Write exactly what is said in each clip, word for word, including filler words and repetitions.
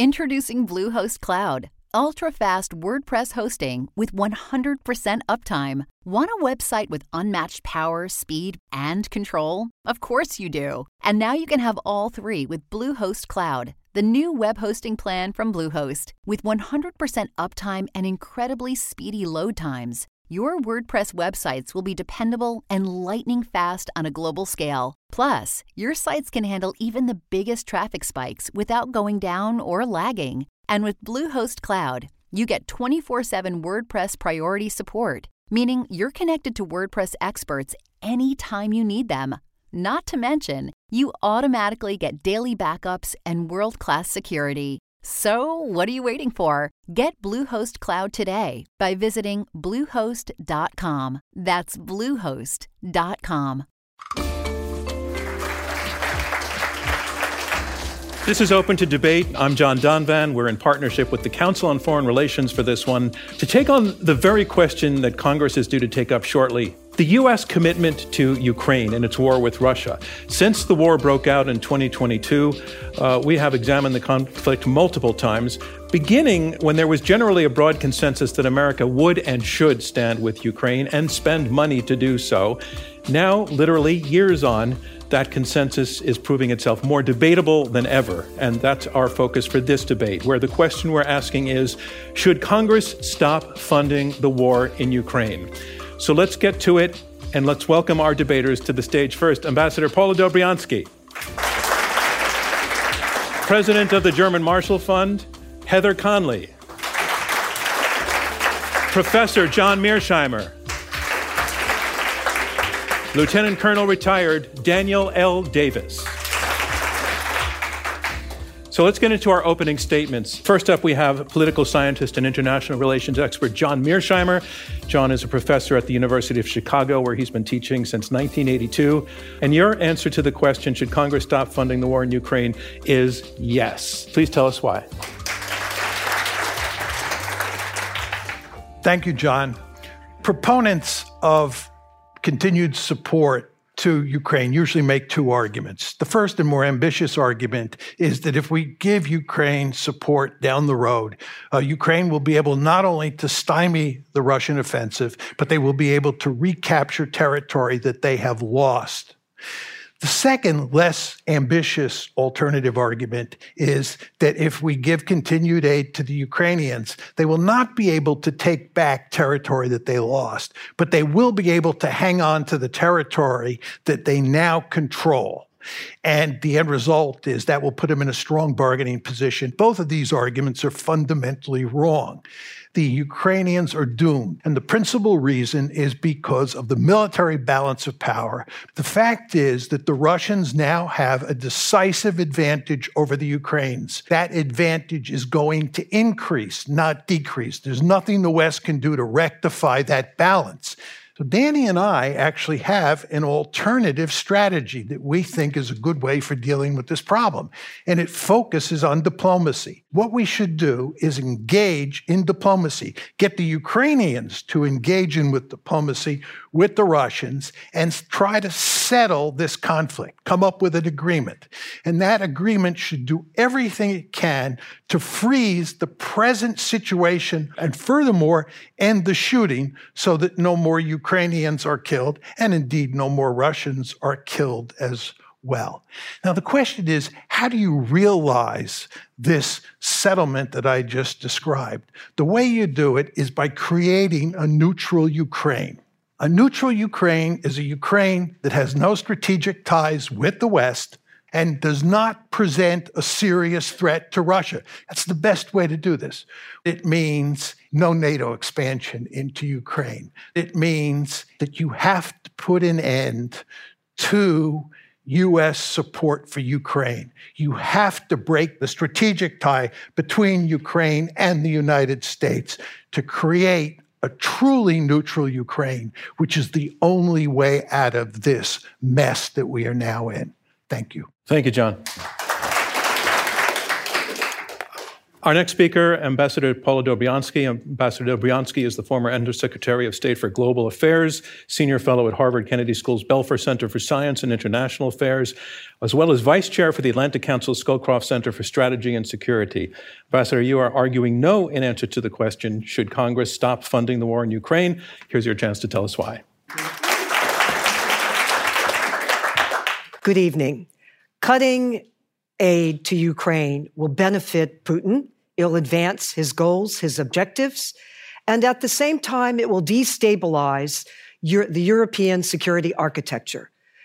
Introducing Bluehost Cloud, ultra-fast WordPress hosting with one hundred percent uptime. Want a website with unmatched power, speed, and control? Of course you do. And now you can have all three with Bluehost Cloud, the new web hosting plan from Bluehost. With one hundred percent uptime and incredibly speedy load times, your WordPress websites will be dependable and lightning fast on a global scale. Plus, your sites can handle even the biggest traffic spikes without going down or lagging. And with Bluehost Cloud, you get twenty-four seven WordPress priority support, meaning you're connected to WordPress experts anytime you need them. Not to mention, you automatically get daily backups and world-class security. So, what are you waiting for? Get Bluehost Cloud today by visiting bluehost dot com. That's bluehost dot com. This is Open to Debate. I'm John Donvan. We're in partnership with the Council on Foreign Relations for this one to take on the very question that Congress is due to take up shortly. The U S commitment to Ukraine in its war with Russia. Since the war broke out in twenty twenty-two, uh, we have examined the conflict multiple times, beginning when there was generally a broad consensus that America would and should stand with Ukraine and spend money to do so. Now, literally years on, that consensus is proving itself more debatable than ever. And that's our focus for this debate, where the question we're asking is, should Congress stop funding the war in Ukraine? So let's get to it, and let's welcome our debaters to the stage. First, Ambassador Paula Dobriansky, President of the German Marshall Fund, Heather Conley, Professor John Mearsheimer, Lieutenant Colonel retired Daniel L. Davis. So let's get into our opening statements. First up, we have political scientist and international relations expert John Mearsheimer. John is a professor at the University of Chicago, where he's been teaching since nineteen eighty-two. And your answer to the question, should Congress stop funding the war in Ukraine, is yes. Please tell us why. Thank you, John. Proponents of continued support to Ukraine usually make two arguments. The first and more ambitious argument is that if we give Ukraine support down the road, uh, Ukraine will be able not only to stymie the Russian offensive, but they will be able to recapture territory that they have lost. The second, less ambitious alternative argument is that if we give continued aid to the Ukrainians, they will not be able to take back territory that they lost, but they will be able to hang on to the territory that they now control. And the end result is that will put them in a strong bargaining position. Both of these arguments are fundamentally wrong. The Ukrainians are doomed. And the principal reason is because of the military balance of power. The fact is that the Russians now have a decisive advantage over the Ukrainians. That advantage is going to increase, not decrease. There's nothing the West can do to rectify that balance. So Danny and I actually have an alternative strategy that we think is a good way for dealing with this problem, and it focuses on diplomacy. What we should do is engage in diplomacy, get the Ukrainians to engage in with diplomacy with the Russians, and try to settle this conflict, come up with an agreement. And that agreement should do everything it can to freeze the present situation and furthermore end the shooting so that no more Ukrainians are killed and indeed no more Russians are killed as well. Now the question is, how do you realize this settlement that I just described? The way you do it is by creating a neutral Ukraine. A neutral Ukraine is a Ukraine that has no strategic ties with the West and does not present a serious threat to Russia. That's the best way to do this. It means no NATO expansion into Ukraine. It means that you have to put an end to U S support for Ukraine. You have to break the strategic tie between Ukraine and the United States to create a truly neutral Ukraine, which is the only way out of this mess that we are now in. Thank you. Thank you, John. Our next speaker, Ambassador Paula Dobriansky. Ambassador Dobriansky is the former Undersecretary of State for Global Affairs, Senior Fellow at Harvard Kennedy School's Belfer Center for Science and International Affairs, as well as Vice Chair for the Atlantic Council Scowcroft Center for Strategy and Security. Ambassador, you are arguing no in answer to the question, should Congress stop funding the war in Ukraine? Here's your chance to tell us why. Good evening. Cutting aid to Ukraine will benefit Putin. It'll advance his goals, his objectives, and at the same time, it will destabilize Euro- the European security architecture.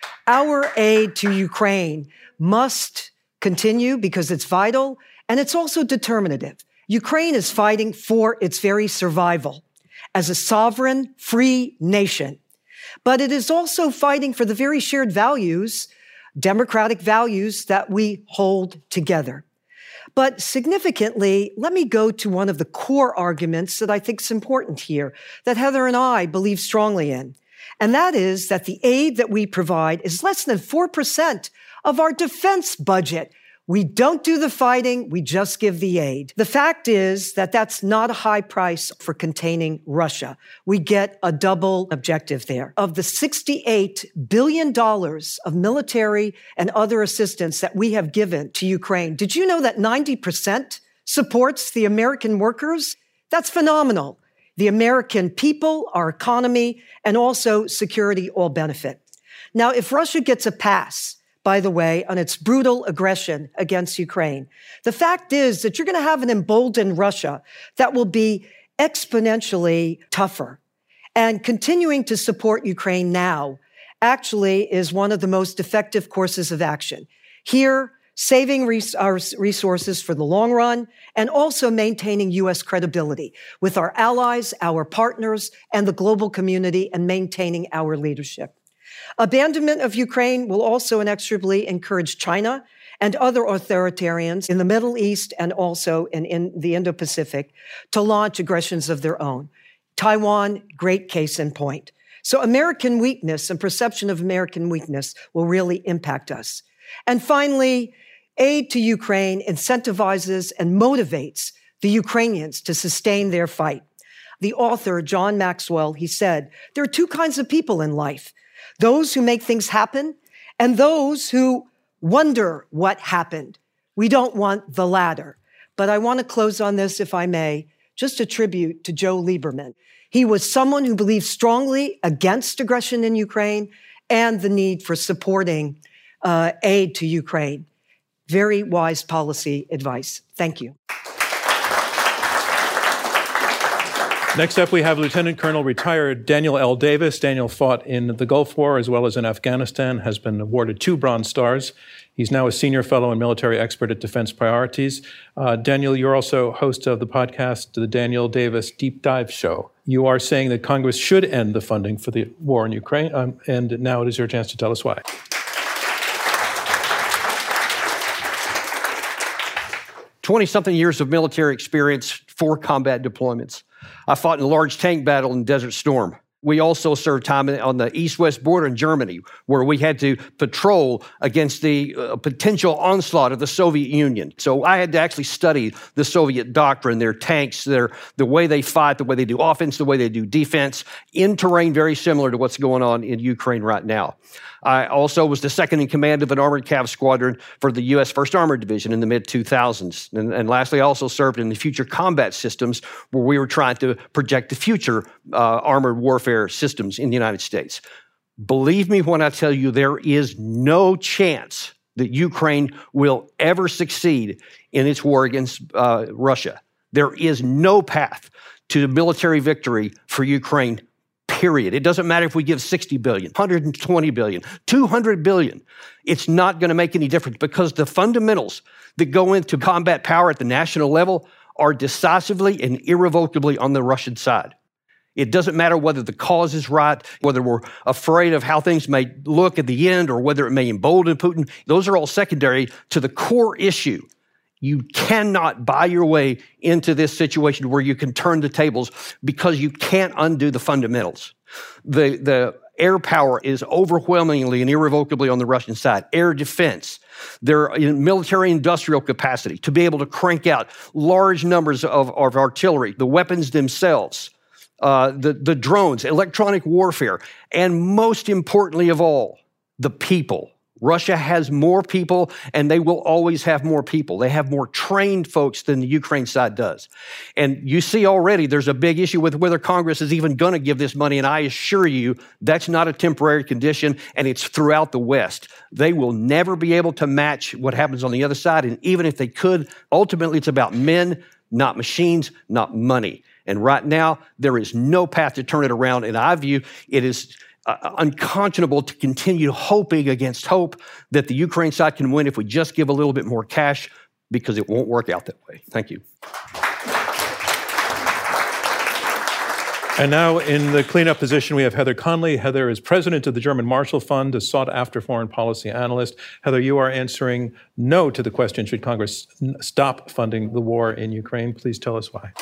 Our aid to Ukraine must continue because it's vital, and it's also determinative. Ukraine is fighting for its very survival as a sovereign, free nation. But it is also fighting for the very shared values, democratic values that we hold together. But significantly, let me go to one of the core arguments that I think is important here, that Heather and I believe strongly in. And that is that the aid that we provide is less than four percent of our defense budget. We don't do the fighting, we just give the aid. The fact is that that's not a high price for containing Russia. We get a double objective there. Of the sixty-eight billion dollars of military and other assistance that we have given to Ukraine, did you know that ninety percent supports the American workers? That's phenomenal. The American people, our economy, and also security all benefit. Now, if Russia gets a pass, by the way, on its brutal aggression against Ukraine, the fact is that you're going to have an emboldened Russia that will be exponentially tougher. And continuing to support Ukraine now actually is one of the most effective courses of action. Here, saving res- our resources for the long run and also maintaining U S credibility with our allies, our partners, and the global community, and maintaining our leadership. Abandonment of Ukraine will also inexorably encourage China and other authoritarians in the Middle East and also in, in the Indo-Pacific to launch aggressions of their own. Taiwan, great case in point. So American weakness and perception of American weakness will really impact us. And finally, aid to Ukraine incentivizes and motivates the Ukrainians to sustain their fight. The author, John Maxwell, he said, there are two kinds of people in life: those who make things happen and those who wonder what happened. We don't want the latter. But I want to close on this, if I may, just a tribute to Joe Lieberman. He was someone who believed strongly against aggression in Ukraine and the need for supporting uh, aid to Ukraine. Very wise policy advice. Thank you. Next up, we have Lieutenant Colonel retired Daniel L. Davis. Daniel fought in the Gulf War as well as in Afghanistan, has been awarded two Bronze Stars. He's now a senior fellow and military expert at Defense Priorities. Uh, Daniel, you're also host of the podcast, The Daniel Davis Deep Dive Show. You are saying that Congress should end the funding for the war in Ukraine, um, and now it is your chance to tell us why. twenty-something years of military experience, four combat deployments. I fought in a large tank battle in Desert Storm. We also served time on the east-west border in Germany, where we had to patrol against the uh, potential onslaught of the Soviet Union. So I had to actually study the Soviet doctrine, their tanks, their the way they fight, the way they do offense, the way they do defense, in terrain very similar to what's going on in Ukraine right now. I also was the second in command of an armored cav squadron for the U S first Armored Division in the mid two thousands. And, and lastly, I also served in the Future Combat Systems, where we were trying to project the future uh, armored warfare systems in the United States. Believe me when I tell you, there is no chance that Ukraine will ever succeed in its war against uh, Russia. There is no path to military victory for Ukraine, period. It doesn't matter if we give sixty billion dollars, one hundred twenty billion dollars, two hundred billion dollars. It's not going to make any difference, because the fundamentals that go into combat power at the national level are decisively and irrevocably on the Russian side. It doesn't matter whether the cause is right, whether we're afraid of how things may look at the end, or whether it may embolden Putin. Those are all secondary to the core issue. You cannot buy your way into this situation where you can turn the tables, because you can't undo the fundamentals. The, the Air power is overwhelmingly and irrevocably on the Russian side. Air defense, their military industrial capacity to be able to crank out large numbers of, of artillery, the weapons themselves, uh, the, the drones, electronic warfare, and most importantly of all, the people. Russia has more people, and they will always have more people. They have more trained folks than the Ukraine side does. And you see already there's a big issue with whether Congress is even going to give this money, and I assure you that's not a temporary condition, and it's throughout the West. They will never be able to match what happens on the other side, and even if they could, ultimately it's about men, not machines, not money. And right now, there is no path to turn it around, and I view it is Uh, unconscionable to continue hoping against hope that the Ukraine side can win if we just give a little bit more cash, because it won't work out that way. Thank you. And now in the cleanup position, we have Heather Conley. Heather is president of the German Marshall Fund, a sought-after foreign policy analyst. Heather, you are answering no to the question, should Congress n- stop funding the war in Ukraine? Please tell us why.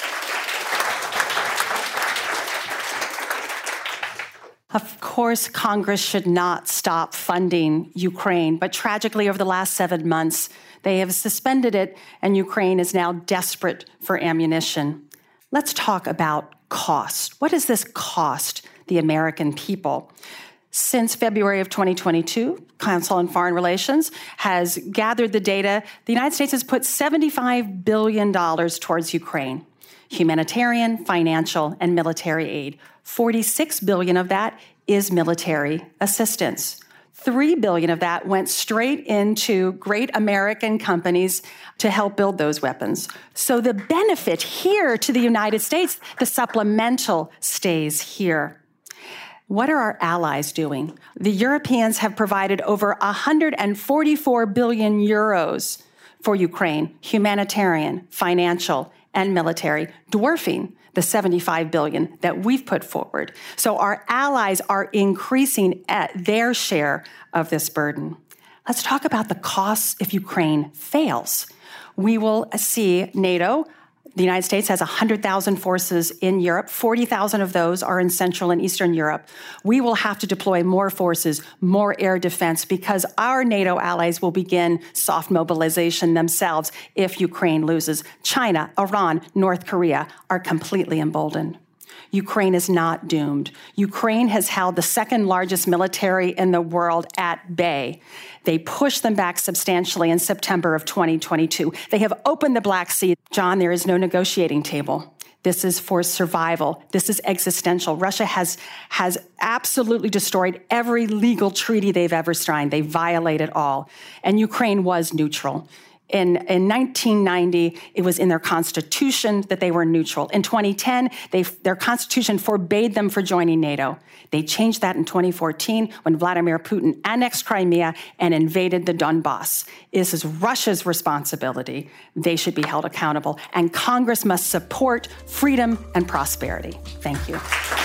Of course, Congress should not stop funding Ukraine, but tragically, over the last seven months, they have suspended it, and Ukraine is now desperate for ammunition. Let's talk about cost. What does this cost the American people? Since February of twenty twenty-two, Council on Foreign Relations has gathered the data. The United States has put seventy-five billion dollars towards Ukraine. Humanitarian, financial, and military aid. forty-six billion dollars of that is military assistance. three billion dollars of that went straight into great American companies to help build those weapons. So the benefit here to the United States, the supplemental stays here. What are our allies doing? The Europeans have provided over one hundred forty-four billion euros for Ukraine, humanitarian, financial, and military, dwarfing the seventy-five billion dollars that we've put forward. So our allies are increasing at their share of this burden. Let's talk about the costs if Ukraine fails. We will see NATO. The United States has one hundred thousand forces in Europe. forty thousand of those are in Central and Eastern Europe. We will have to deploy more forces, more air defense, because our NATO allies will begin soft mobilization themselves if Ukraine loses. China, Iran, North Korea are completely emboldened. Ukraine is not doomed. Ukraine has held the second largest military in the world at bay. They pushed them back substantially in September of twenty twenty-two. They have opened the Black Sea. John, there is no negotiating table. This is for survival. This is existential. Russia has, has absolutely destroyed every legal treaty they've ever signed. They violate it all. And Ukraine was neutral. In, in nineteen ninety, it was in their constitution that they were neutral. In twenty ten, they, their constitution forbade them from joining NATO. They changed that in twenty fourteen when Vladimir Putin annexed Crimea and invaded the Donbass. This is Russia's responsibility. They should be held accountable. And Congress must support freedom and prosperity. Thank you.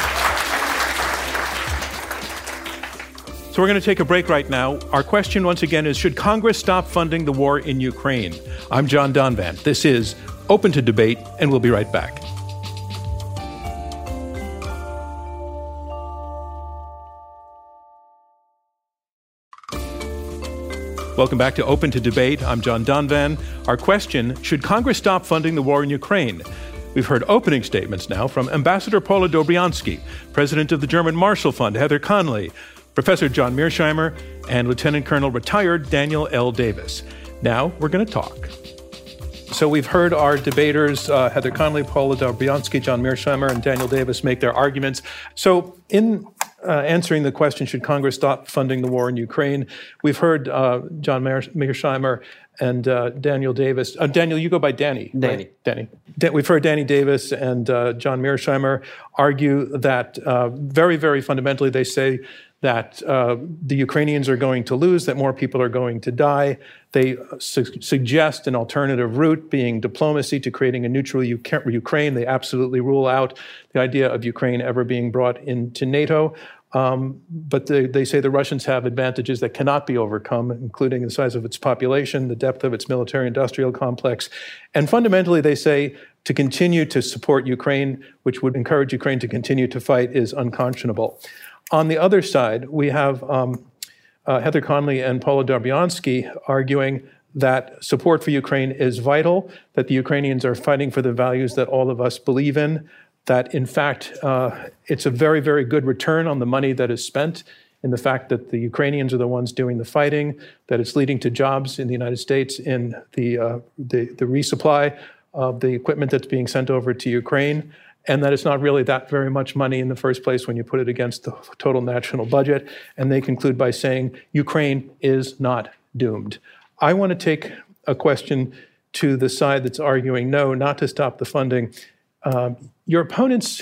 So we're going to take a break right now. Our question, once again, is, should Congress stop funding the war in Ukraine? I'm John Donvan. This is Open to Debate, and we'll be right back. Welcome back to Open to Debate. I'm John Donvan. Our question, should Congress stop funding the war in Ukraine? We've heard opening statements now from Ambassador Paula Dobriansky, president of the German Marshall Fund, Heather Conley, Professor John Mearsheimer, and Lieutenant Colonel retired Daniel L. Davis. Now we're going to talk. So we've heard our debaters, uh, Heather Conley, Paula Dobriansky, John Mearsheimer, and Daniel Davis make their arguments. So in uh, answering the question, should Congress stop funding the war in Ukraine, we've heard uh, John Mearsheimer and uh, Daniel Davis. Uh, Daniel, you go by Danny. Danny. Right? Danny. Da- we've heard Danny Davis and uh, John Mearsheimer argue that uh, very, very fundamentally they say that uh, the Ukrainians are going to lose, that more people are going to die. They su- suggest an alternative route, being diplomacy, to creating a neutral U- Ukraine. They absolutely rule out the idea of Ukraine ever being brought into NATO. Um, but they, they say the Russians have advantages that cannot be overcome, including the size of its population, the depth of its military-industrial complex. And fundamentally, they say to continue to support Ukraine, which would encourage Ukraine to continue to fight, is unconscionable. On the other side, we have um, uh, Heather Conley and Paula Darbiansky arguing that support for Ukraine is vital, that the Ukrainians are fighting for the values that all of us believe in, that in fact uh, it's a very, very good return on the money that is spent in the fact that the Ukrainians are the ones doing the fighting, that it's leading to jobs in the United States in the, uh, the, the resupply of the equipment that's being sent over to Ukraine, and that it's not really that very much money in the first place when you put it against the total national budget. And they conclude by saying Ukraine is not doomed. I want to take a question to the side that's arguing no, not to stop the funding. Um, your opponents,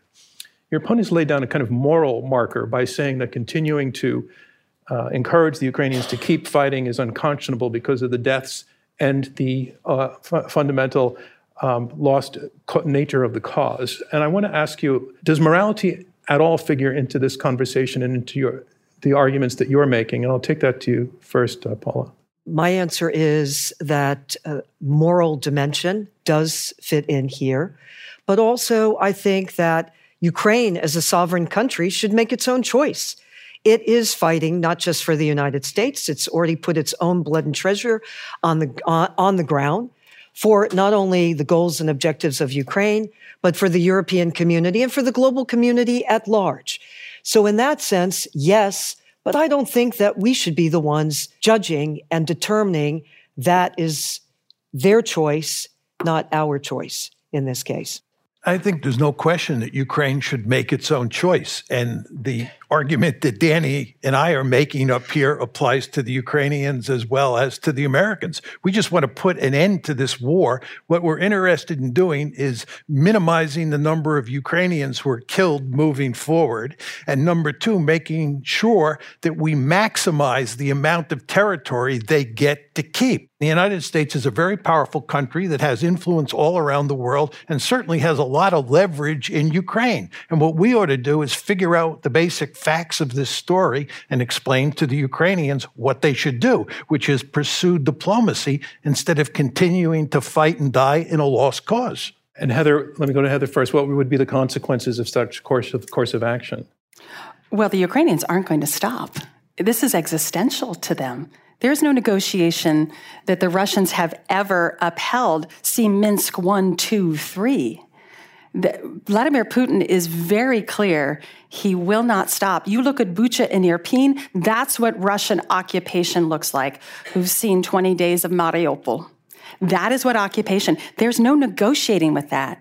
your opponents laid down a kind of moral marker by saying that continuing to uh, encourage the Ukrainians to keep fighting is unconscionable because of the deaths and the uh, f- fundamental um, lost co- nature of the cause. And I want to ask you, does morality at all figure into this conversation and into your the arguments that you're making? And I'll take that to you first, uh, Paula. My answer is that uh, moral dimension does fit in here. But also, I think that Ukraine, as a sovereign country, should make its own choice. It is fighting not just for the United States. It's already put its own blood and treasure on the on, on the ground for not only the goals and objectives of Ukraine, but for the European community and for the global community at large. So in that sense, yes, but I don't think that we should be the ones judging and determining that is their choice, not our choice in this case. I think there's no question that Ukraine should make its own choice. And the argument that Danny and I are making up here applies to the Ukrainians as well as to the Americans. We just want to put an end to this war. What we're interested in doing is minimizing the number of Ukrainians who are killed moving forward. And number two, making sure that we maximize the amount of territory they get to keep. The United States is a very powerful country that has influence all around the world and certainly has a lot of leverage in Ukraine. And what we ought to do is figure out the basic facts of this story and explain to the Ukrainians what they should do, which is pursue diplomacy instead of continuing to fight and die in a lost cause. And Heather, let me go to Heather first. What would be the consequences of such course of course of action? Well, the Ukrainians aren't going to stop. This is existential to them. There's no negotiation that the Russians have ever upheld. See Minsk one, two, three. The, Vladimir Putin is very clear. He will not stop. You look at Bucha and Irpin, that's what Russian occupation looks like. Who've seen twenty days of Mariupol. That is what occupation. There's no negotiating with that.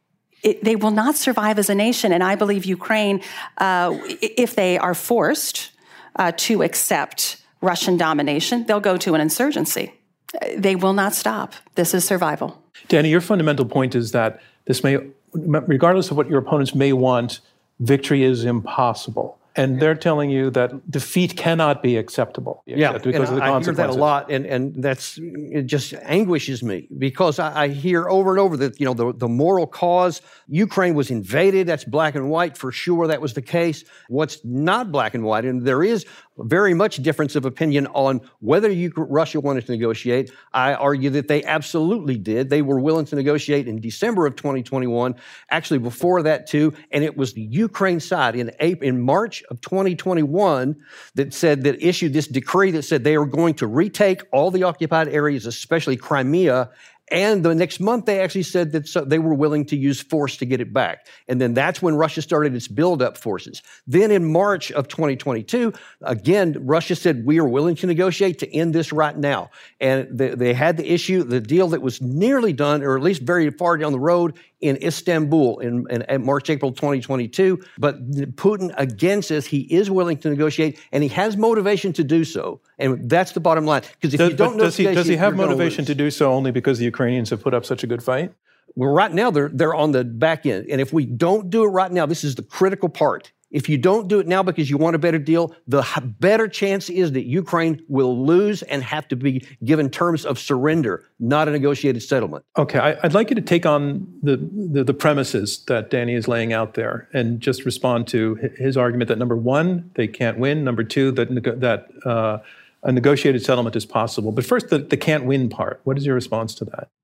It, they will not survive as a nation. And I believe Ukraine, uh, if they are forced uh, to accept Russian domination, they'll go to an insurgency. They will not stop. This is survival. Danny, your fundamental point is that this may, regardless of what your opponents may want, victory is impossible. And they're telling you that defeat cannot be acceptable. Yeah, because and of the I consequences. hear that a lot, and, and that's it just anguishes me because I, I hear over and over that, you know, the, the moral cause, Ukraine was invaded, that's black and white, for sure that was the case. What's not black and white, and there is very much difference of opinion on whether you, Russia wanted to negotiate. I argue that they absolutely did. They were willing to negotiate in December of twenty twenty-one, actually before that too, and it was the Ukraine side in April, in March of twenty twenty-one that said, that issued this decree that said they were going to retake all the occupied areas, especially Crimea. And the next month, they actually said that so they were willing to use force to get it back. And then that's when Russia started its buildup forces. Then in March of twenty twenty-two, again, Russia said, we are willing to negotiate to end this right now. And they, they had the issue, the deal that was nearly done, or at least very far down the road, in Istanbul in, in, in March, April twenty twenty-two. But Putin again says he is willing to negotiate, and he has motivation to do so. And that's the bottom line. Because if does, you don't does he, does he have you're motivation to do so only because the Ukrainians have put up such a good fight? Well, right now, they're they're on the back end. And if we don't do it right now, this is the critical part. If you don't do it now because you want a better deal, the better chance is that Ukraine will lose and have to be given terms of surrender, not a negotiated settlement. Okay, I, I'd like you to take on the, the, the premises that Danny is laying out there and just respond to his argument that, number one, they can't win. Number two, that, that uh, a negotiated settlement is possible. But first, the, the can't win part. What is your response to that?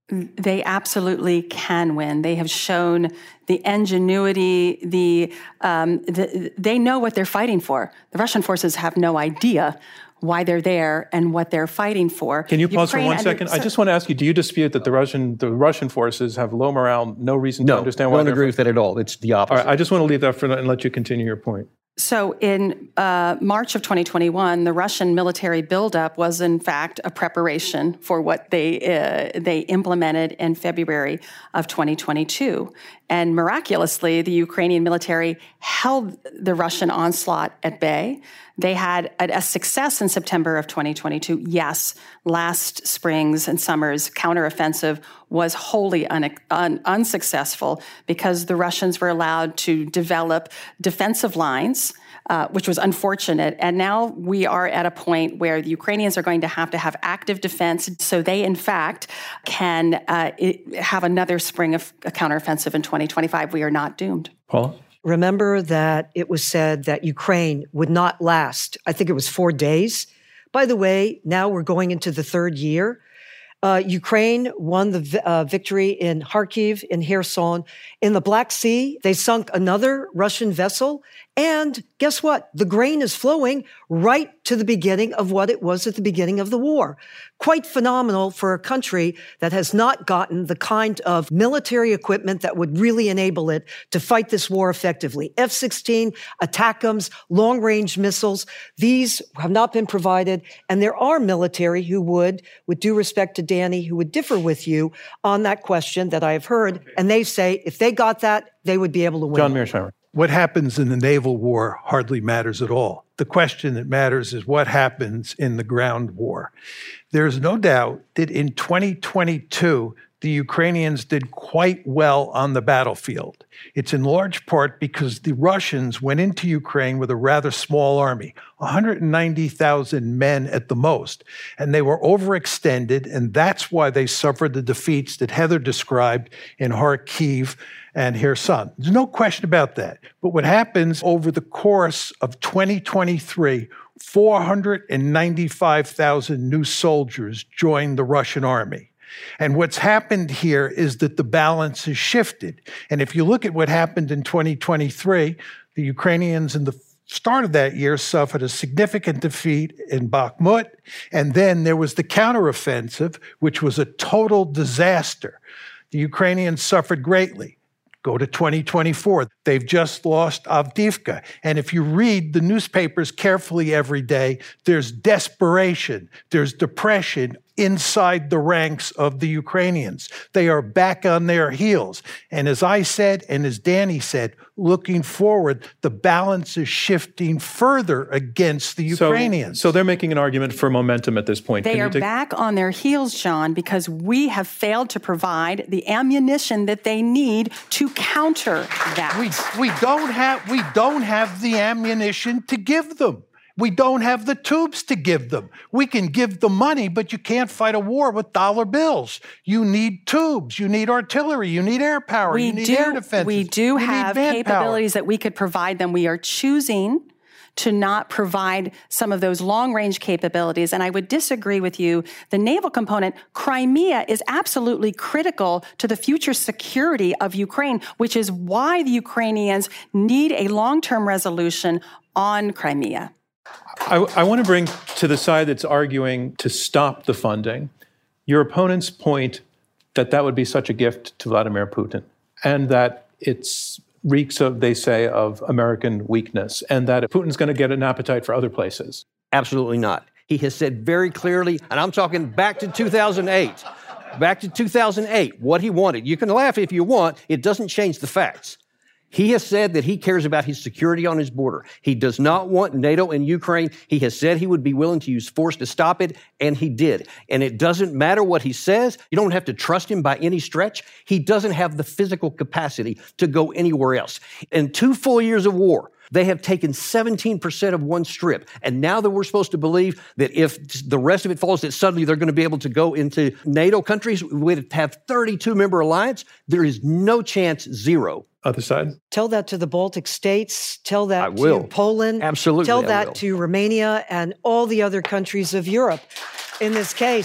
They absolutely can win. They have shown the ingenuity, the, um, the they know what they're fighting for. The Russian forces have no idea why they're there and what they're fighting for. Can you pause Ukraine, for one second? I just want to ask you, do you dispute that the Russian the Russian forces have low morale, no reason no, to understand why why I don't agree with that at all. It's the opposite. All right, I just want to leave that for and let you continue your point. So in uh, March of twenty twenty-one, the Russian military buildup was in fact a preparation for what they uh, they implemented in February of twenty twenty-two. And miraculously, the Ukrainian military held the Russian onslaught at bay. They had a, a success in September of twenty twenty-two. Yes, last spring's and summer's counteroffensive was wholly un, un, unsuccessful because the Russians were allowed to develop defensive lines, uh, which was unfortunate. And now we are at a point where the Ukrainians are going to have to have active defense so they, in fact, can uh, it, have another spring of a counteroffensive in twenty twenty-five. We are not doomed. Paula? Remember that it was said that Ukraine would not last. I think it was four days. By the way, now we're going into the third year. Uh, Ukraine won the uh, victory in Kharkiv, in Kherson. In the Black Sea, they sunk another Russian vessel. And guess what? The grain is flowing right to the beginning of what it was at the beginning of the war. Quite phenomenal for a country that has not gotten the kind of military equipment that would really enable it to fight this war effectively. F sixteen, ATACMS, long-range missiles, these have not been provided. And there are military who would, with due respect to Danny, who would differ with you on that question that I have heard. And they say if they got that, they would be able to win. John Mearsheimer. What happens in the naval war hardly matters at all. The question that matters is what happens in the ground war. There's no doubt that in twenty twenty-two, the Ukrainians did quite well on the battlefield. It's in large part because the Russians went into Ukraine with a rather small army, one hundred ninety thousand men at the most, and they were overextended, and that's why they suffered the defeats that Heather described in Kharkiv and Kherson. There's no question about that. But what happens over the course of twenty twenty-three, four hundred ninety-five thousand new soldiers joined the Russian army. And what's happened here is that the balance has shifted. And if you look at what happened in twenty twenty-three, the Ukrainians in the start of that year suffered a significant defeat in Bakhmut. And then there was the counteroffensive, which was a total disaster. The Ukrainians suffered greatly. Go to twenty twenty-four. They've just lost Avdiivka. And if you read the newspapers carefully every day, there's desperation, there's depression inside the ranks of the Ukrainians. They are back on their heels. And as I said, and as Danny said, looking forward, the balance is shifting further against the Ukrainians. So, so they're making an argument for momentum at this point. They Can are you take- back on their heels, John, because we have failed to provide the ammunition that they need to counter that. We, we don't have, we don't have the ammunition to give them. We don't have the tubes to give them. We can give the money, but you can't fight a war with dollar bills. You need tubes. You need artillery. You need air power. We you need do, air defenses. We do you have capabilities that we could provide them. We are choosing to not provide some of those long-range capabilities. And I would disagree with you. The naval component, Crimea, is absolutely critical to the future security of Ukraine, which is why the Ukrainians need a long-term resolution on Crimea. I, I want to bring to the side that's arguing to stop the funding your opponent's point that that would be such a gift to Vladimir Putin, and that it's reeks of, they say, of American weakness, and that Putin's going to get an appetite for other places. Absolutely not. He has said very clearly, and I'm talking back to two thousand eight, back to two thousand eight, what he wanted. You can laugh if you want. It doesn't change the facts. He has said that he cares about his security on his border. He does not want NATO in Ukraine. He has said he would be willing to use force to stop it, and he did. And it doesn't matter what he says. You don't have to trust him by any stretch. He doesn't have the physical capacity to go anywhere else. In two full years of war, they have taken seventeen percent of one strip. And now that we're supposed to believe that if the rest of it falls, that suddenly they're going to be able to go into NATO countries, we'd have thirty-two member alliance. There is no chance, zero. Other side? Tell that to the Baltic states. Tell that I will. to Poland. Absolutely, Tell I that will. to Romania and all the other countries of Europe. In this case,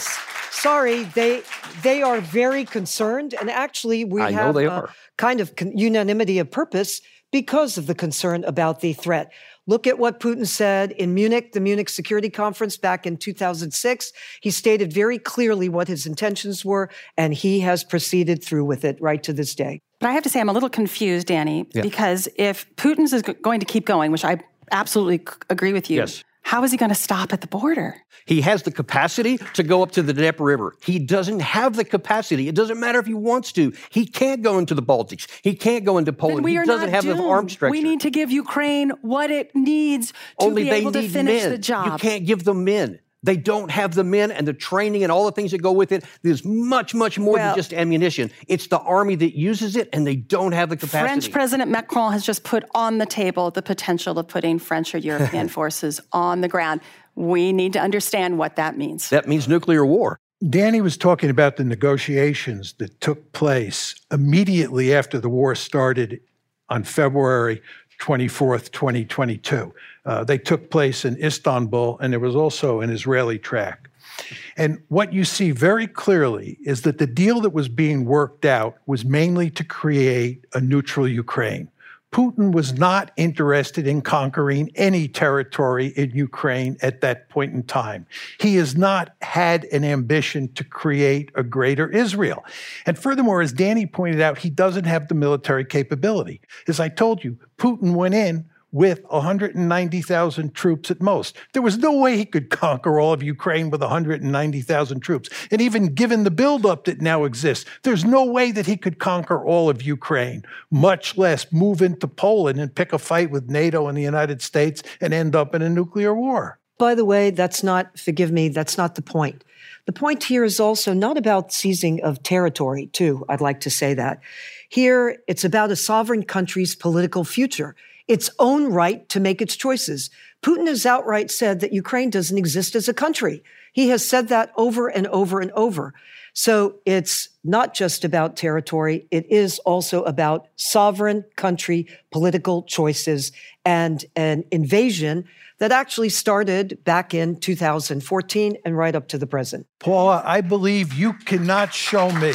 Sorry, they they are very concerned, and actually we I know have they a are. kind of con- unanimity of purpose because of the concern about the threat. Look at what Putin said in Munich, the Munich Security Conference back in two thousand six. He stated very clearly what his intentions were, and he has proceeded through with it right to this day. But I have to say I'm a little confused, Danny, Yeah. because if Putin's is g- going to keep going, which I absolutely c- agree with you, Yes. how is he going to stop at the border? He has the capacity to go up to the Dnieper River. He doesn't have the capacity. It doesn't matter if he wants to. He can't go into the Baltics. He can't go into Poland. Then we he are doesn't not have doomed. the arms structure. We need to give Ukraine what it needs to Only be they able to need finish men. the job. You can't give them men. They don't have the men and the training and all the things that go with it. There's much, much more Well- than just ammunition. It's the army that uses it, and they don't have the capacity. French President Macron has just put on the table the potential of putting French or European forces on the ground. We need to understand what that means. That means nuclear war. Danny was talking about the negotiations that took place immediately after the war started on February twenty-fourth, twenty twenty-two. Uh, they took place in Istanbul, and there was also an Israeli track. And what you see very clearly is that the deal that was being worked out was mainly to create a neutral Ukraine. Putin was not interested in conquering any territory in Ukraine at that point in time. He has not had an ambition to create a greater Israel. And furthermore, as Danny pointed out, he doesn't have the military capability. As I told you, Putin went in with one hundred ninety thousand troops at most. There was no way he could conquer all of Ukraine with one hundred ninety thousand troops. And even given the buildup that now exists, there's no way that he could conquer all of Ukraine, much less move into Poland and pick a fight with NATO and the United States and end up in a nuclear war. By the way, that's not, forgive me, that's not the point. The point here is also not about seizing of territory, too. I'd like to say that. Here, it's about a sovereign country's political future, its own right to make its choices. Putin has outright said that Ukraine doesn't exist as a country. He has said that over and over and over. So it's not just about territory. It is also about sovereign country political choices and an invasion that actually started back in two thousand fourteen and right up to the present. Paula, I believe you cannot show me,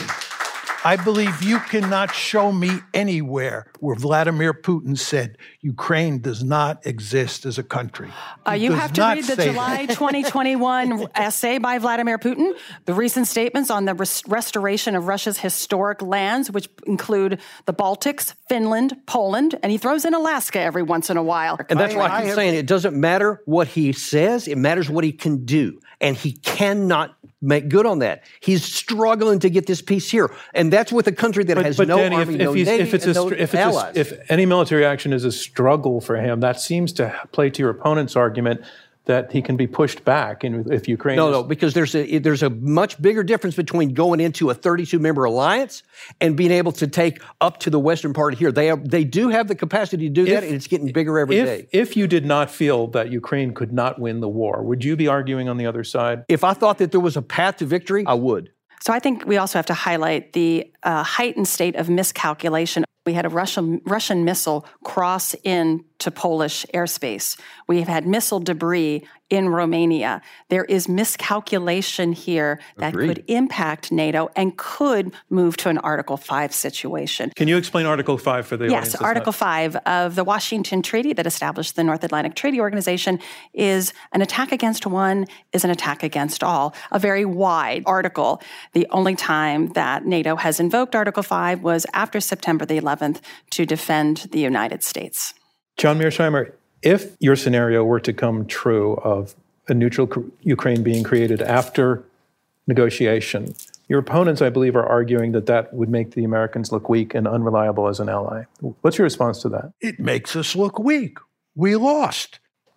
I believe you cannot show me anywhere where Vladimir Putin said Ukraine does not exist as a country. Uh, He you does have to not read the say July that. twenty twenty-one essay by Vladimir Putin, the recent statements on the res- restoration of Russia's historic lands, which include the Baltics, Finland, Poland, and he throws in Alaska every once in a while. And that's I- why I I'm have- saying it doesn't matter what he says, it matters what he can do. And he cannot make good on that. He's struggling to get this peace here. And that's with a country that has no Danny, army, if, no if, he's, navy, if it's, and a, no str- if, it's allies. a, if any military action is a struggle for him, that seems to play to your opponent's argument that he can be pushed back in, if Ukraine No, is... no, because there's a there's a much bigger difference between going into a thirty-two member alliance and being able to take up to the western part here. They have, they do have the capacity to do that, If- and it's getting bigger every if, day. If you did not feel that Ukraine could not win the war, would you be arguing on the other side? If I thought that there was a path to victory, I would. So I think we also have to highlight the uh, heightened state of miscalculation. We had a Russian Russian missile cross into Polish airspace. We've had missile debris in Romania. There is miscalculation here that Agreed. could impact NATO and could move to an Article five situation. Can you explain Article five for the audience? Yes, that's Article not- five of the Washington Treaty that established the North Atlantic Treaty Organization is an attack against one is an attack against all, a very wide article. The only time that NATO has invoked Article five was after September the eleventh to defend the United States. John Mearsheimer, if your scenario were to come true of a neutral cr- Ukraine being created after negotiation, your opponents, I believe, are arguing that that would make the Americans look weak and unreliable as an ally. What's your response to that? It makes us look weak. We lost.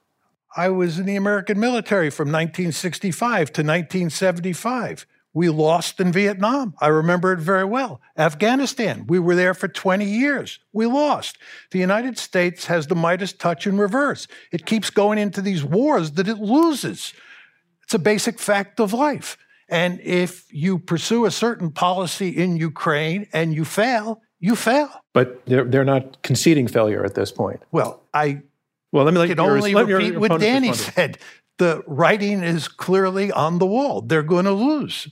I was in the American military from nineteen sixty-five to nineteen seventy-five. We lost in Vietnam. I remember it very well. Afghanistan, we were there for twenty years. We lost. The United States has the Midas touch in reverse. It keeps going into these wars that it loses. It's a basic fact of life. And if you pursue a certain policy in Ukraine and you fail, you fail. But they're, they're not conceding failure at this point. Well, I Well, let me let can your- only let your repeat what opponent Danny respond. said. The writing is clearly on the wall. They're going to lose.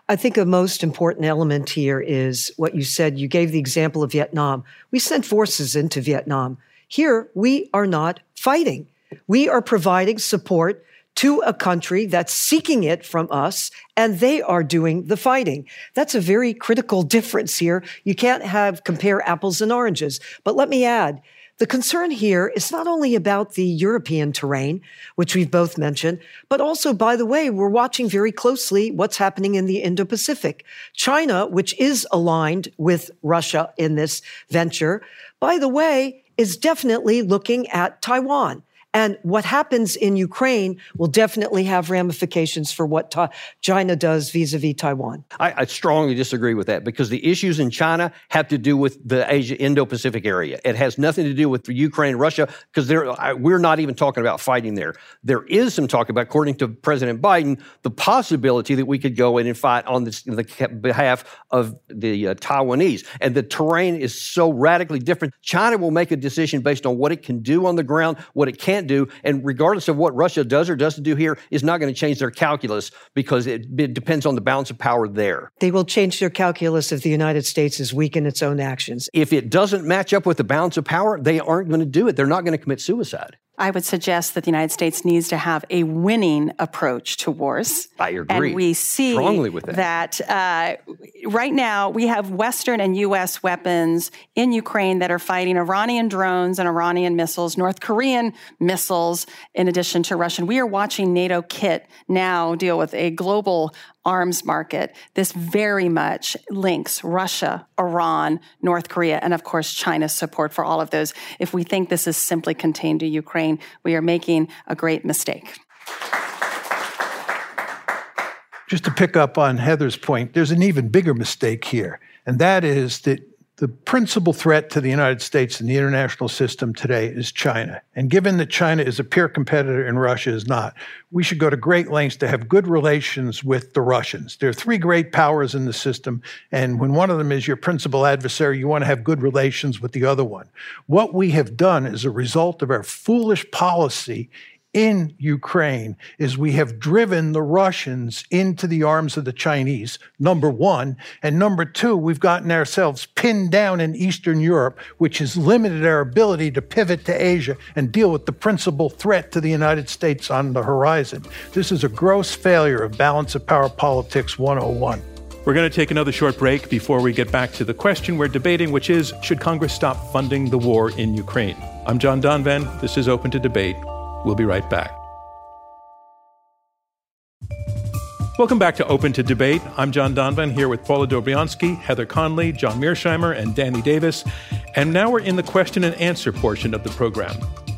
I think a most important element here is what you said. You gave the example of Vietnam. We sent forces into Vietnam. Here, we are not fighting. We are providing support to a country that's seeking it from us, and they are doing the fighting. That's a very critical difference here. You can't have compare apples and oranges. But let me add, the concern here is not only about the European terrain, which we've both mentioned, but also, by the way, we're watching very closely what's happening in the Indo-Pacific. China, which is aligned with Russia in this venture, by the way, is definitely looking at Taiwan. And what happens in Ukraine will definitely have ramifications for what ta- China does vis-a-vis Taiwan. I, I strongly disagree with that because the issues in China have to do with the Asia Indo-Pacific area. It has nothing to do with Ukraine and Russia because we're not even talking about fighting there. There is some talk about, according to President Biden, the possibility that we could go in and fight on this, the behalf of the uh, Taiwanese. And the terrain is so radically different. China will make a decision based on what it can do on the ground, what it can't do, and regardless of what Russia does or doesn't do here, is not going to change their calculus because it, it depends on the balance of power there. They will change their calculus if the United States is weak in its own actions. If it doesn't match up with the balance of power, they aren't going to do it. They're not going to commit suicide. I would suggest that the United States needs to have a winning approach to wars. I agree. And we see strongly with that. that uh, right now we have Western and U S weapons in Ukraine that are fighting Iranian drones and Iranian missiles, North Korean missiles, in addition to Russian. We are watching NATO kit now deal with a global arms market. This very much links Russia, Iran, North Korea, and of course China's support for all of those. If we think this is simply contained to Ukraine, we are making a great mistake. Just to pick up on Heather's point, there's an even bigger mistake here, and that is that the principal threat to the United States and the international system today is China. And given that China is a peer competitor and Russia is not, we should go to great lengths to have good relations with the Russians. There are three great powers in the system, and when one of them is your principal adversary, you want to have good relations with the other one. What we have done as a result of our foolish policy in Ukraine is we have driven the Russians into the arms of the Chinese, number one. And number two, we've gotten ourselves pinned down in Eastern Europe, which has limited our ability to pivot to Asia and deal with the principal threat to the United States on the horizon. This is a gross failure of balance of power politics one oh one. We're going to take another short break before we get back to the question we're debating, which is, should Congress stop funding the war in Ukraine? I'm John Donvan. This is Open to Debate. We'll be right back. Welcome back to Open to Debate. I'm John Donvan here with Paula Dobriansky, Heather Conley, John Mearsheimer, and Danny Davis. And now we're in the question and answer portion of the program.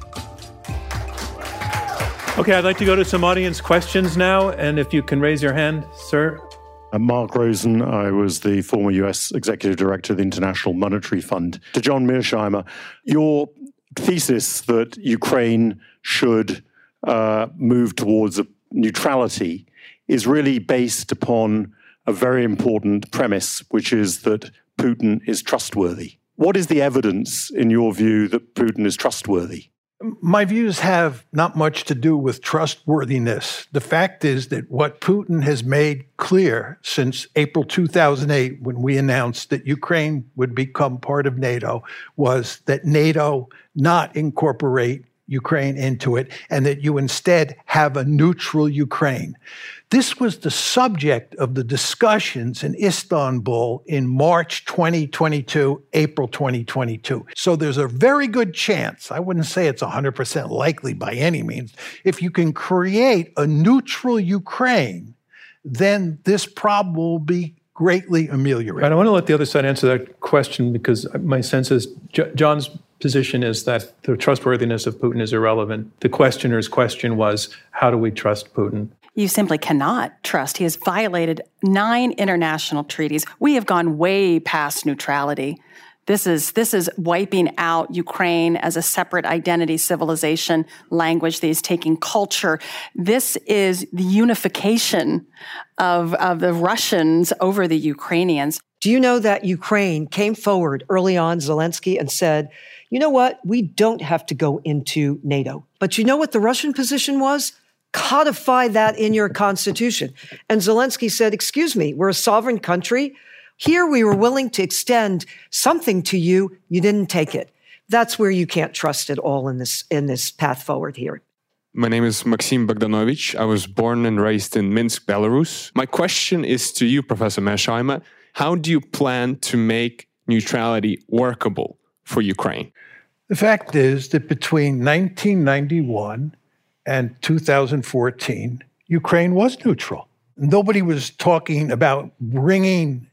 Okay, I'd like to go to some audience questions now. And if you can raise your hand, sir. I'm Mark Rosen. I was the former U S Executive Director of the International Monetary Fund. To John Mearsheimer, your thesis that Ukraine should uh, move towards a neutrality is really based upon a very important premise, which is that Putin is trustworthy. What is the evidence, in your view, that Putin is trustworthy? My views have not much to do with trustworthiness. The fact is that what Putin has made clear since April two thousand eight, when we announced that Ukraine would become part of NATO, was that NATO not incorporate Ukraine into it, and that you instead have a neutral Ukraine. This was the subject of the discussions in Istanbul in March twenty twenty-two, April twenty twenty-two. So there's a very good chance, I wouldn't say it's one hundred percent likely by any means, if you can create a neutral Ukraine, then this problem will be greatly ameliorated. I want to let the other side answer that question because my sense is J- John's position is that the trustworthiness of Putin is irrelevant. The questioner's question was, how do we trust Putin? You simply cannot trust. He has violated nine international treaties. We have gone way past neutrality. This is this is wiping out Ukraine as a separate identity, civilization, language that is taking culture. This is the unification of, of the Russians over the Ukrainians. Do you know that Ukraine came forward early on, Zelensky, and said, you know what, we don't have to go into NATO. But you know what the Russian position was? codify that in your constitution. And Zelensky said, excuse me, we're a sovereign country. Here we were willing to extend something to you. You didn't take it. That's where you can't trust at all in this, in this path forward here. My name is Maxim Bogdanovich. I was born and raised in Minsk, Belarus. My question is to you, Professor Mearsheimer. How do you plan to make neutrality workable for Ukraine? The fact is that between nineteen ninety-one and two thousand fourteen, Ukraine was neutral. Nobody was talking about bringing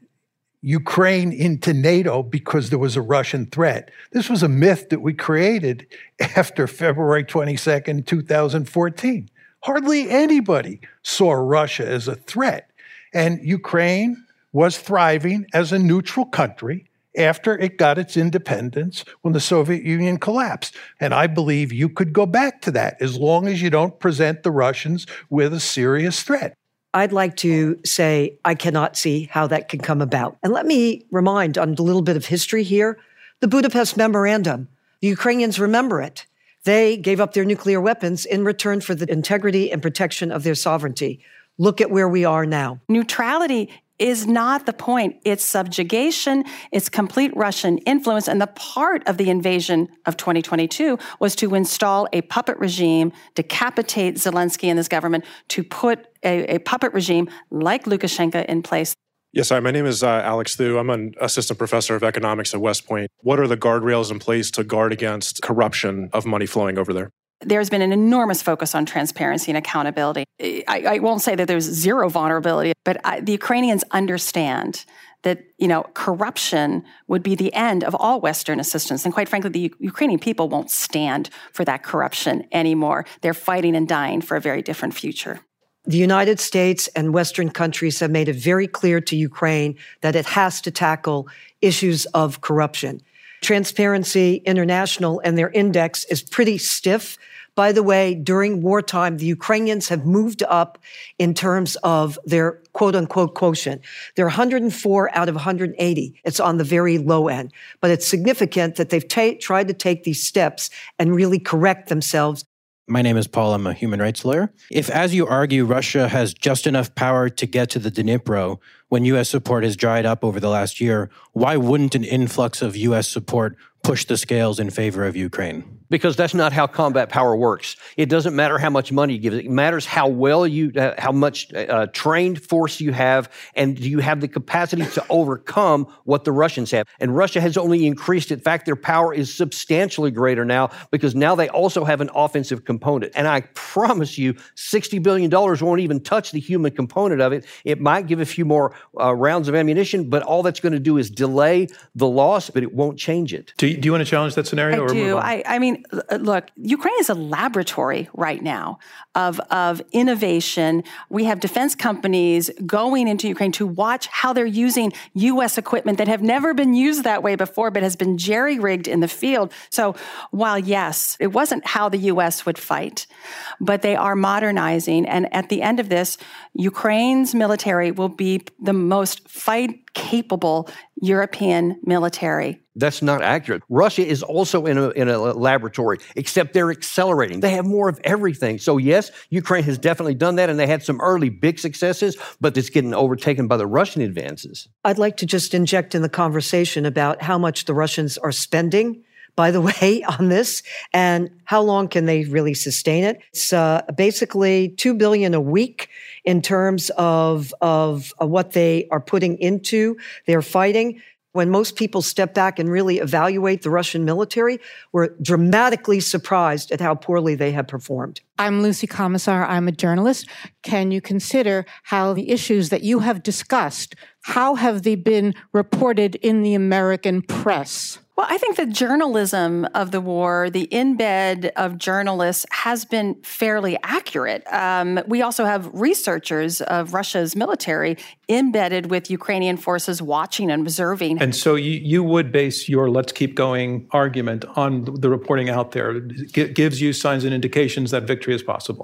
Ukraine into NATO because there was a Russian threat. This was a myth that we created after February twenty-second, two thousand fourteen. Hardly anybody saw Russia as a threat. And Ukraine was thriving as a neutral country after it got its independence when the Soviet Union collapsed. And I believe you could go back to that as long as you don't present the Russians with a serious threat. I'd like to say I cannot see how that can come about. And let me remind on a little bit of history here, the Budapest Memorandum. The Ukrainians remember it. They gave up their nuclear weapons in return for the integrity and protection of their sovereignty. Look at where we are now. Neutrality is not the point. It's subjugation, it's complete Russian influence, and the part of the invasion of twenty twenty-two was to install a puppet regime, decapitate Zelensky and his government, to put a, a puppet regime like Lukashenko in place. Yes, hi, my name is uh, Alex Thu. I'm an assistant professor of economics at West Point. What are the guardrails in place to guard against corruption of money flowing over there? There's been an enormous focus on transparency and accountability. I, I won't say that there's zero vulnerability, but I, the Ukrainians understand that, you know, corruption would be the end of all Western assistance. And quite frankly, the U- Ukrainian people won't stand for that corruption anymore. They're fighting and dying for a very different future. The United States and Western countries have made it very clear to Ukraine that it has to tackle issues of corruption. Transparency International and their index is pretty stiff. By the way, during wartime, the Ukrainians have moved up in terms of their quote-unquote quotient. They're one hundred four out of one hundred eighty. It's on the very low end. But it's significant that they've ta- tried to take these steps and really correct themselves. My name is Paul. I'm a human rights lawyer. If, as you argue, Russia has just enough power to get to the Dnipro when U S support has dried up over the last year, why wouldn't an influx of U S support push the scales in favor of Ukraine? Because that's not how combat power works. It doesn't matter how much money you give it. It matters how well you, uh, how much uh, trained force you have, and do you have the capacity to overcome what the Russians have. And Russia has only increased. In fact, their power is substantially greater now because now they also have an offensive component. And I promise you, sixty billion dollars won't even touch the human component of it. It might give a few more uh, rounds of ammunition, but all that's going to do is delay the loss, but it won't change it. Do you, do you want to challenge that scenario? I or do. Move on? I, I mean, look, Ukraine is a laboratory right now of, of innovation. We have defense companies going into Ukraine to watch how they're using U S equipment that have never been used that way before, but has been jerry-rigged in the field. So while, yes, it wasn't how the U S would fight, but they are modernizing. And at the end of this, Ukraine's military will be the most fight-capable European military. That's not accurate. Russia is also in a, in a laboratory, except they're accelerating. They have more of everything. So yes, Ukraine has definitely done that, and they had some early big successes, but it's getting overtaken by the Russian advances. I'd like to just inject in the conversation about how much the Russians are spending, by the way, on this, and how long can they really sustain it. It's uh, basically two billion dollars a week in terms of, of, of what they are putting into their fighting. When most people step back and really evaluate the Russian military, we're dramatically surprised at how poorly they have performed. I'm Lucy Commissar. I'm a journalist. Can you consider how the issues that you have discussed, how have they been reported in the American press? Well, I think the journalism of the war, the embed of journalists has been fairly accurate. Um, we also have researchers of Russia's military embedded with Ukrainian forces watching and observing. And so you, you would base your let's keep going argument on the reporting out there. It gives you signs and indications that victory is possible. Well,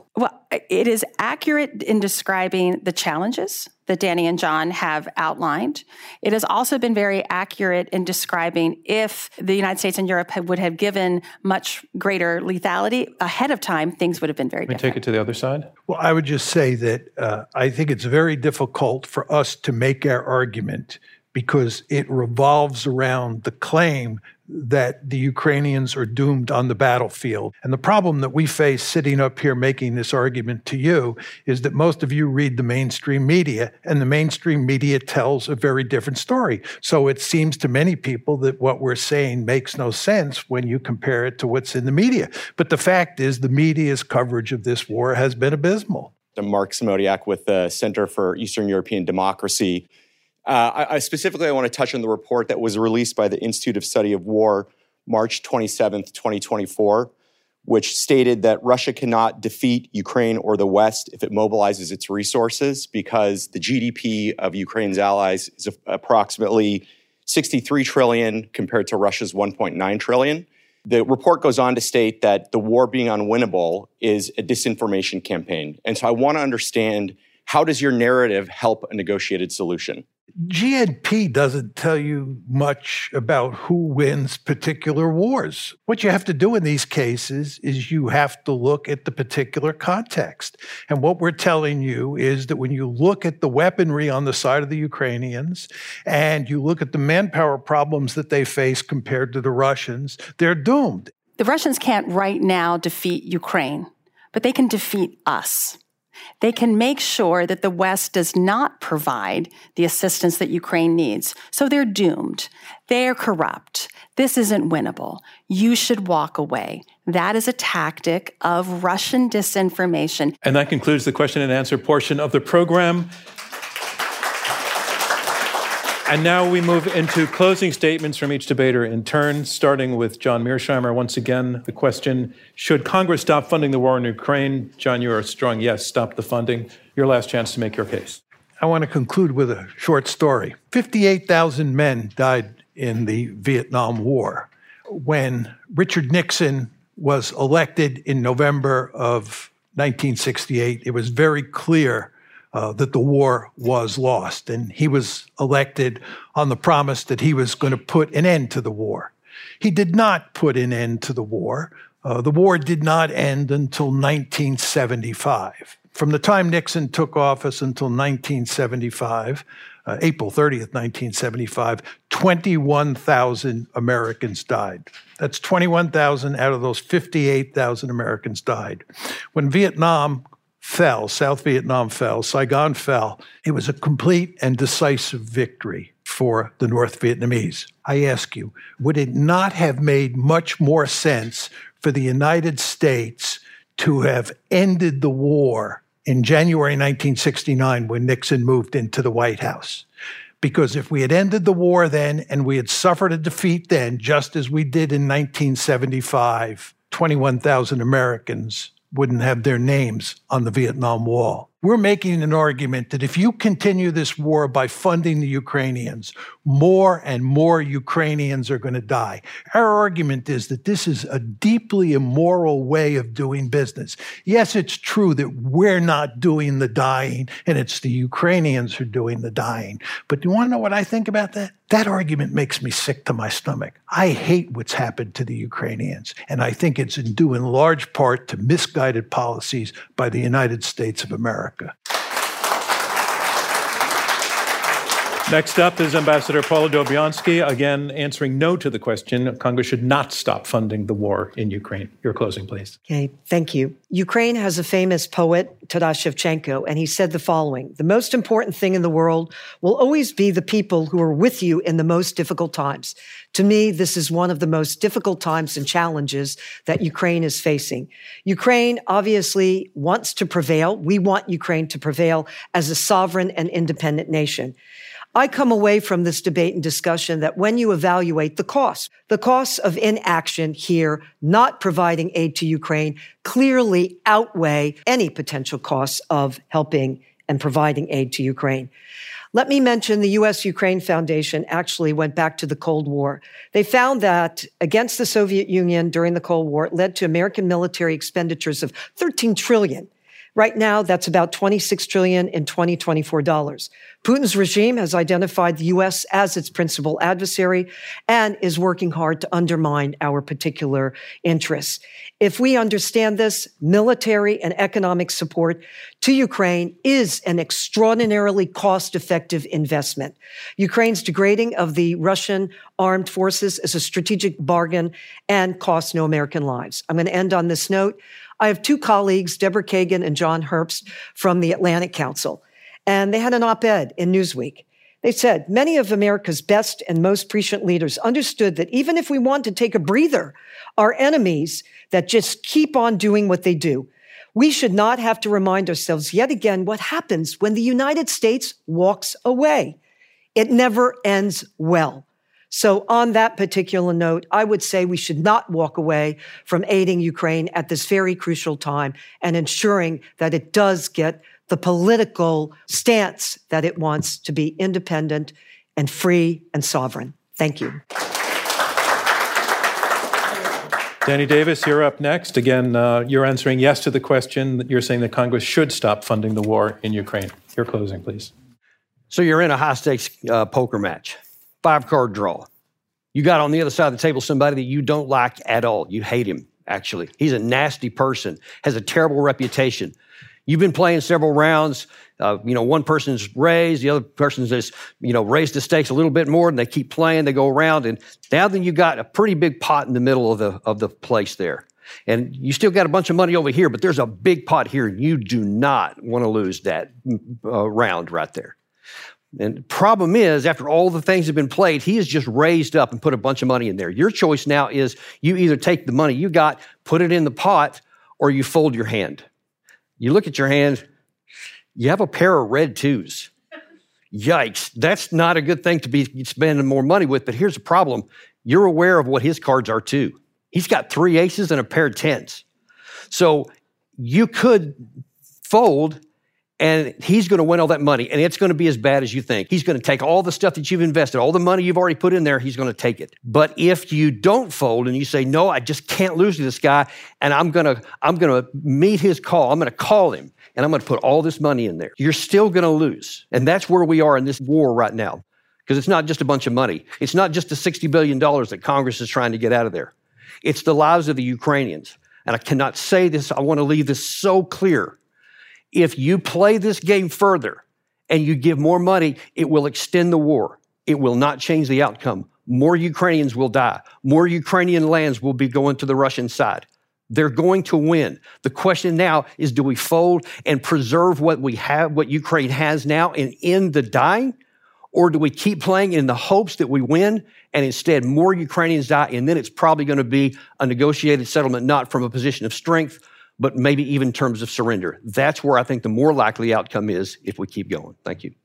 it is accurate in describing the challenges that Danny and John have outlined. It has also been very accurate in describing if the United States and Europe have, would have given much greater lethality ahead of time, things would have been very Let me different. take it to the other side. Well, I would just say that uh, I think it's very difficult for us to make our argument because it revolves around the claim that the Ukrainians are doomed on the battlefield. And the problem that we face sitting up here making this argument to you is that most of you read the mainstream media, and the mainstream media tells a very different story. So it seems to many people that what we're saying makes no sense when you compare it to what's in the media. But the fact is the media's coverage of this war has been abysmal. I'm Mark Simodiak with the Center for Eastern European Democracy. Uh, I, I specifically, I want to touch on the report that was released by the Institute of Study of War, March twenty-seventh, twenty twenty-four, which stated that Russia cannot defeat Ukraine or the West if it mobilizes its resources because the G D P of Ukraine's allies is approximately sixty-three trillion dollars compared to Russia's one point nine trillion dollars. The report goes on to state that the war being unwinnable is a disinformation campaign. And so I want to understand, how does your narrative help a negotiated solution? G N P doesn't tell you much about who wins particular wars. What you have to do in these cases is you have to look at the particular context. And what we're telling you is that when you look at the weaponry on the side of the Ukrainians and you look at the manpower problems that they face compared to the Russians, they're doomed. The Russians can't right now defeat Ukraine, but they can defeat us. They can make sure that the West does not provide the assistance that Ukraine needs. So they're doomed. They're corrupt. This isn't winnable. You should walk away. That is a tactic of Russian disinformation. And that concludes the question and answer portion of the program. And now we move into closing statements from each debater in turn, starting with John Mearsheimer. Once again, the question, should Congress stop funding the war in Ukraine? John, you are a strong yes, stop the funding. Your last chance to make your case. I want to conclude with a short story. fifty-eight thousand men died in the Vietnam War. When Richard Nixon was elected in November of nineteen sixty-eight, it was very clear Uh, that the war was lost. And he was elected on the promise that he was going to put an end to the war. He did not put an end to the war. Uh, the war did not end until nineteen seventy-five. From the time Nixon took office until nineteen seventy-five, uh, April thirtieth, nineteen seventy-five, twenty-one thousand Americans died. That's twenty-one thousand out of those fifty-eight thousand Americans died. When Vietnam fell, South Vietnam fell, Saigon fell, it was a complete and decisive victory for the North Vietnamese. I ask you, would it not have made much more sense for the United States to have ended the war in January nineteen sixty-nine when Nixon moved into the White House? Because if we had ended the war then and we had suffered a defeat then, just as we did in nineteen seventy-five, twenty-one thousand Americans wouldn't have their names on the Vietnam Wall. We're making an argument that if you continue this war by funding the Ukrainians, more and more Ukrainians are going to die. Our argument is that this is a deeply immoral way of doing business. Yes, it's true that we're not doing the dying, and it's the Ukrainians who are doing the dying. But you want to know what I think about that? That argument makes me sick to my stomach. I hate what's happened to the Ukrainians, and I think it's due in large part to misguided policies by the United States of America. Next up is Ambassador Paula Dobianski, again answering no to the question, Congress should not stop funding the war in Ukraine. Your closing, please. Okay, thank you. Ukraine has a famous poet, Taras Shevchenko, and he said the following: the most important thing in the world will always be the people who are with you in the most difficult times. To me, this is one of the most difficult times and challenges that Ukraine is facing. Ukraine obviously wants to prevail. We want Ukraine to prevail as a sovereign and independent nation. I come away from this debate and discussion that when you evaluate the costs, the costs of inaction here, not providing aid to Ukraine, clearly outweigh any potential costs of helping and providing aid to Ukraine. Let me mention the U S Ukraine Foundation actually went back to the Cold War. They found that against the Soviet Union during the Cold War, it led to American military expenditures of thirteen trillion dollars. Right now, that's about twenty-six trillion dollars in twenty twenty-four dollars. Putin's regime has identified the U S as its principal adversary and is working hard to undermine our particular interests. If we understand this, military and economic support to Ukraine is an extraordinarily cost-effective investment. Ukraine's degrading of the Russian armed forces is a strategic bargain and costs no American lives. I'm going to end on this note. I have two colleagues, Deborah Kagan and John Herbst from the Atlantic Council, and they had an op-ed in Newsweek. They said, many of America's best and most prescient leaders understood that even if we want to take a breather, our enemies that just keep on doing what they do, we should not have to remind ourselves yet again what happens when the United States walks away. It never ends well. So on that particular note, I would say we should not walk away from aiding Ukraine at this very crucial time and ensuring that it does get the political stance that it wants to be independent and free and sovereign. Thank you. Danny Davis, you're up next. Again, uh, you're answering yes to the question. You're saying that Congress should stop funding the war in Ukraine. Your closing, please. So you're in a high-stakes uh, poker match, five-card draw. You got on the other side of the table somebody that you don't like at all. You hate him, actually. He's a nasty person, has a terrible reputation. You've been playing several rounds. Uh, you know, one person's raised, the other person's just, you know, raised the stakes a little bit more, and they keep playing, they go around, and now then you got a pretty big pot in the middle of the of the place there. And you still got a bunch of money over here, but there's a big pot here, and you do not want to lose that uh, round right there. And the problem is, after all the things have been played, he has just raised up and put a bunch of money in there. Your choice now is you either take the money you got, put it in the pot, or you fold your hand. You look at your hand, you have a pair of red twos. Yikes, that's not a good thing to be spending more money with, but here's the problem. You're aware of what his cards are too. He's got three aces and a pair of tens. So you could fold, and he's going to win all that money, and it's going to be as bad as you think. He's going to take all the stuff that you've invested, all the money you've already put in there, he's going to take it. But if you don't fold and you say, no, I just can't lose to this guy, and I'm going to I'm going to meet his call, I'm going to call him, and I'm going to put all this money in there, you're still going to lose. And that's where we are in this war right now, because it's not just a bunch of money. It's not just the sixty billion dollars that Congress is trying to get out of there. It's the lives of the Ukrainians. And I cannot say this, I want to leave this so clear. If you play this game further and you give more money, it will extend the war. It will not change the outcome. More Ukrainians will die. More Ukrainian lands will be going to the Russian side. They're going to win. The question now is, do we fold and preserve what we have, what Ukraine has now, and end the dying? Or do we keep playing in the hopes that we win and instead more Ukrainians die, and then it's probably going to be a negotiated settlement, not from a position of strength, but maybe even in terms of surrender. That's where I think the more likely outcome is if we keep going. Thank you.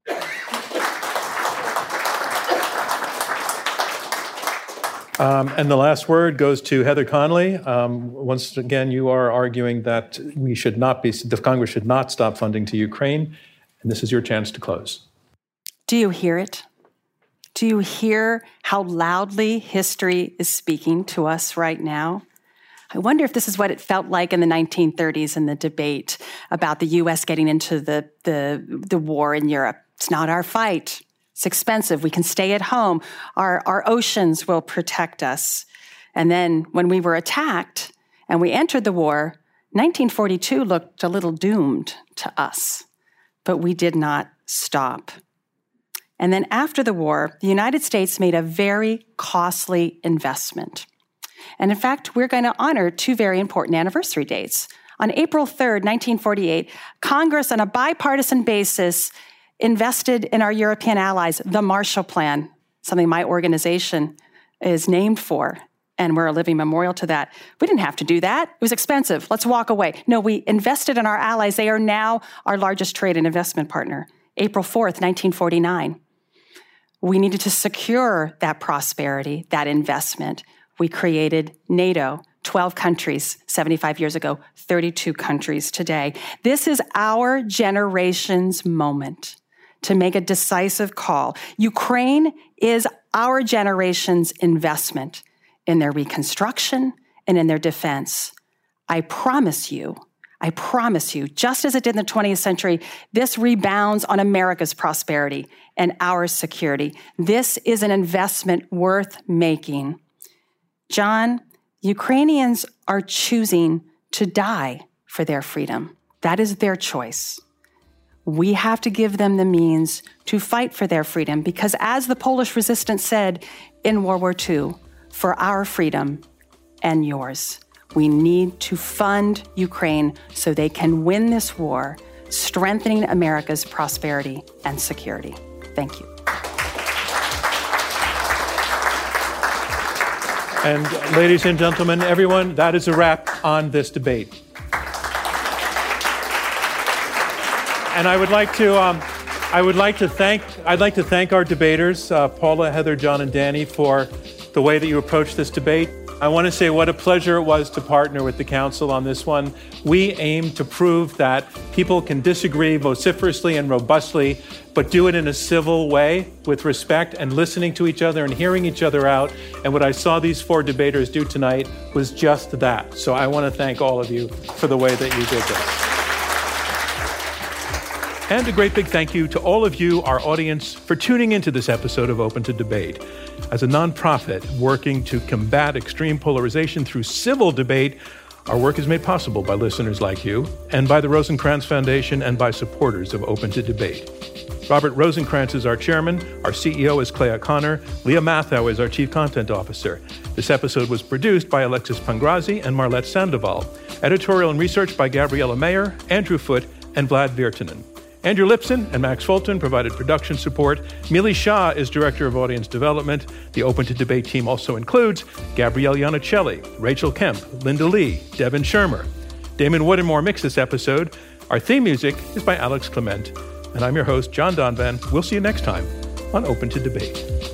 Um, and the last word goes to Heather Conley. Um, once again, you are arguing that we should not be, the Congress should not stop funding to Ukraine, and this is your chance to close. Do you hear it? Do you hear how loudly history is speaking to us right now? I wonder if this is what it felt like in the nineteen thirties in the debate about the U S getting into the, the, the war in Europe. It's not our fight. It's expensive. We can stay at home. Our, our oceans will protect us. And then when we were attacked and we entered the war, nineteen forty-two looked a little doomed to us, but we did not stop. And then after the war, the United States made a very costly investment. And in fact, we're going to honor two very important anniversary dates. On April third, nineteen forty-eight, Congress, on a bipartisan basis, invested in our European allies, the Marshall Plan, something my organization is named for, and we're a living memorial to that. We didn't have to do that. It was expensive. Let's walk away. No, we invested in our allies. They are now our largest trade and investment partner. April fourth, nineteen forty-nine. We needed to secure that prosperity, that investment. We created NATO, twelve countries seventy-five years ago, thirty-two countries today. This is our generation's moment to make a decisive call. Ukraine is our generation's investment in their reconstruction and in their defense. I promise you, I promise you, just as it did in the twentieth century, this rebounds on America's prosperity and our security. This is an investment worth making. John, Ukrainians are choosing to die for their freedom. That is their choice. We have to give them the means to fight for their freedom because, as the Polish resistance said in World War Two, for our freedom and yours, we need to fund Ukraine so they can win this war, strengthening America's prosperity and security. Thank you. And ladies and gentlemen, everyone, that is a wrap on this debate. And I would like to, um, I would like to thank, I'd like to thank our debaters, uh, Paula, Heather, John, and Danny, for the way that you approached this debate. I want to say what a pleasure it was to partner with the Council on this one. We aim to prove that people can disagree vociferously and robustly, but do it in a civil way with respect and listening to each other and hearing each other out. And what I saw these four debaters do tonight was just that. So I want to thank all of you for the way that you did this. And a great big thank you to all of you, our audience, for tuning into this episode of Open to Debate. As a nonprofit working to combat extreme polarization through civil debate, our work is made possible by listeners like you and by the Rosencrantz Foundation and by supporters of Open to Debate. Robert Rosencrantz is our chairman. Our C E O is Clay O'Connor. Leah Mathau is our chief content officer. This episode was produced by Alexis Pangrazi and Marlette Sandoval. Editorial and research by Gabriella Mayer, Andrew Foote, and Vlad Virtanen. Andrew Lipson and Max Fulton provided production support. Mili Shah is Director of Audience Development. The Open to Debate team also includes Gabrielle Iannicelli, Rachel Kemp, Linda Lee, Devin Shermer. Damon Woodmore mixed this episode. Our theme music is by Alex Clement. And I'm your host, John Donvan. We'll see you next time on Open to Debate.